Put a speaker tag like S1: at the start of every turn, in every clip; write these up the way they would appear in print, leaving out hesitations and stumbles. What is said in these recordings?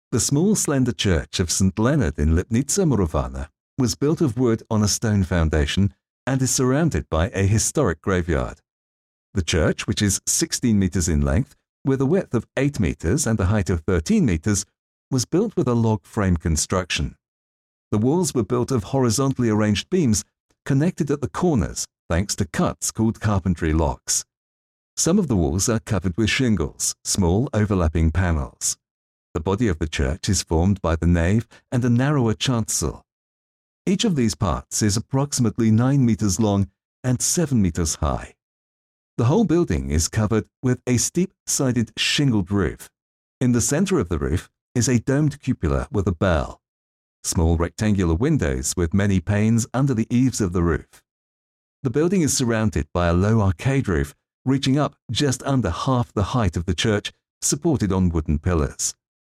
S1: The small slender church of St. Leonard in Lipnica Murowana was built of wood on a stone foundation and is surrounded by a historic graveyard. The church, which is 16 meters in length, with a width of 8 meters and a height of 13 meters, was built with a log frame construction. The walls were built of horizontally arranged beams connected at the corners thanks to cuts called carpentry locks. Some of the walls are covered with shingles, small overlapping panels. The body of the church is formed by the nave and a narrower chancel. Each of these parts is approximately 9 meters long and 7 meters high. The whole building is covered with a steep-sided shingled roof. In the center of the roof is a domed cupola with a bell. Small rectangular windows with many panes under the eaves of the roof. The building is surrounded by a low arcade roof reaching up just under half the height of the church, supported on wooden pillars.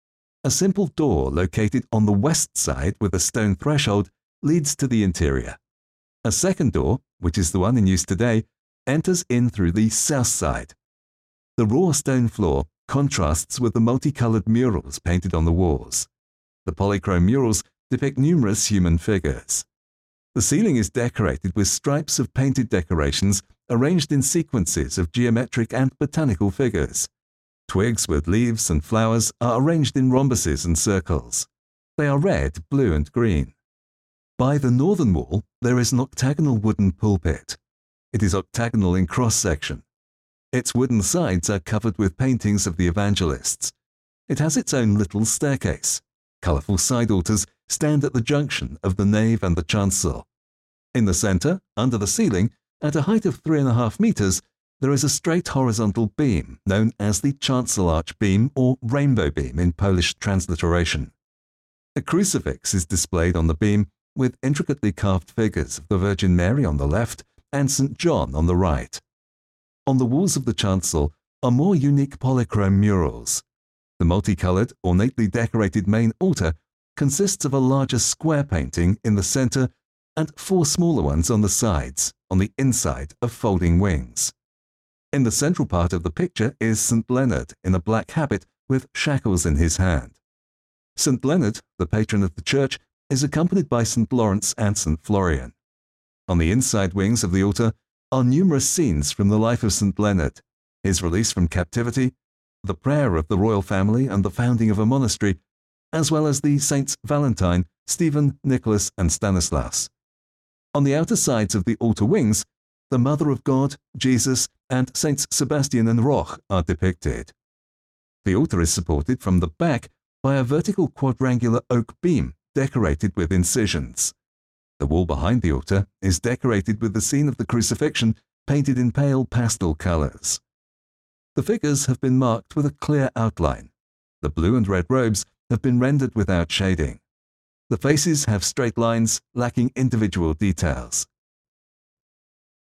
S1: A simple door located on the west side with a stone threshold leads to the interior. A second door, which is the one in use today, enters in through the south side. The raw stone floor contrasts with the multicolored murals painted on the walls. The polychrome murals depict numerous human figures. The ceiling is decorated with stripes of painted decorations arranged in sequences of geometric and botanical figures. Twigs with leaves and flowers are arranged in rhombuses and circles. They are red, blue, and green. By the northern wall, there is an octagonal wooden pulpit. It is octagonal in cross-section. Its wooden sides are covered with paintings of the evangelists. It has its own little staircase. Colorful side altars stand at the junction of the nave and the chancel. In the center, under the ceiling, at a height of 3.5 meters, there is a straight horizontal beam known as the chancel arch beam or rainbow beam in Polish transliteration. A crucifix is displayed on the beam with intricately carved figures of the Virgin Mary on the left and St. John on the right. On the walls of the chancel are more unique polychrome murals. The multicolored, ornately decorated main altar consists of a larger square painting in the center and 4 smaller ones on the sides, on the inside of folding wings. In the central part of the picture is St. Leonard in a black habit with shackles in his hand. St. Leonard, the patron of the church, is accompanied by St. Lawrence and St. Florian. On the inside wings of the altar are numerous scenes from the life of St. Leonard, his release from captivity, the prayer of the royal family and the founding of a monastery, as well as the Saints Valentine, Stephen, Nicholas, and Stanislaus. On the outer sides of the altar wings, the Mother of God, Jesus, and Saints Sebastian and Roch are depicted. The altar is supported from the back by a vertical quadrangular oak beam decorated with incisions. The wall behind the altar is decorated with the scene of the crucifixion painted in pale pastel colors. The figures have been marked with a clear outline. The blue and red robes have been rendered without shading. The faces have straight lines lacking individual details.